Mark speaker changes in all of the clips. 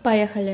Speaker 1: Поехали.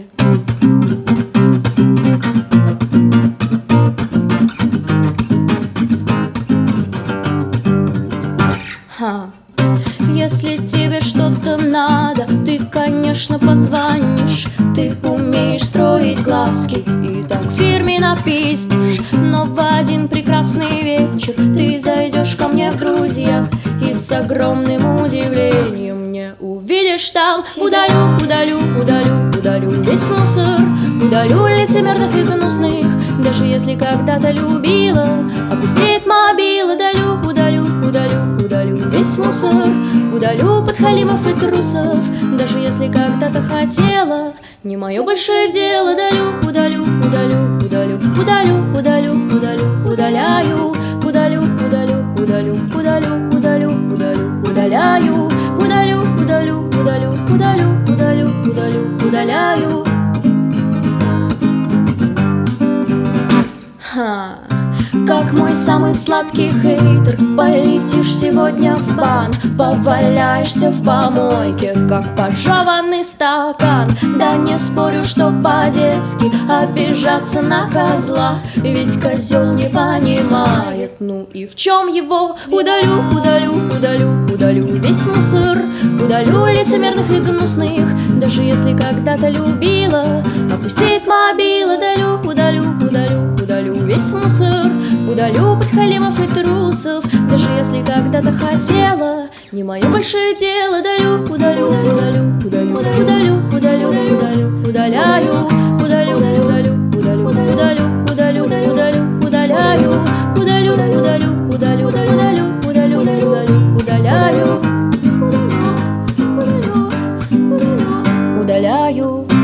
Speaker 1: Если тебе что-то надо, ты, конечно, позвонишь. Ты умеешь строить глазки и так фирменно пиздишь. Но в один прекрасный вечер ты зайдешь ко мне в друзьях и с огромным удивлением не увидишь там. Удалю, удалю, удалю, удалю весь мусор, удалю лицемерных и гнусных. Даже если когда-то любила, опустеет мобила. Удалю, удалю, удалю, удалю весь мусор, удалю подхалимов и трусов. Даже если когда-то хотела, не мое большое дело. Удалю, удалю, удалю, удалю, удалю, удалю, удалю, удаляю. Удалю, удалю, удалю, удалю, удалю, удалю, удаляю. Удалю, удалю, удалю, удалю, удалю, удалю, удаляю. Как мой самый сладкий хейтер, полетишь сегодня в бан, поваляешься в помойке, как пожеванный стакан. Да не спорю, что по-детски обижаться на козла, ведь козел не понимает, ну и в чем его. Удалю, удалю, удалю, удалю весь мусор, удалю лицемерных и гнусных. Даже если когда-то любила, опустеет мобила. Удалю, удалю, удалю, удалю весь мусор, удалю подхалимов и трусов. Даже если когда-то хотела, не мое большое дело. Удалю, удалю, удалю, удалю, удалю, удалю, удалю, удаляю. Удалю, удалю, удалю, удалю, удалю, удалю, удаляю. Удалю, удалю, удалю, удалю, удалю, удалю, удаляю. Удаляю.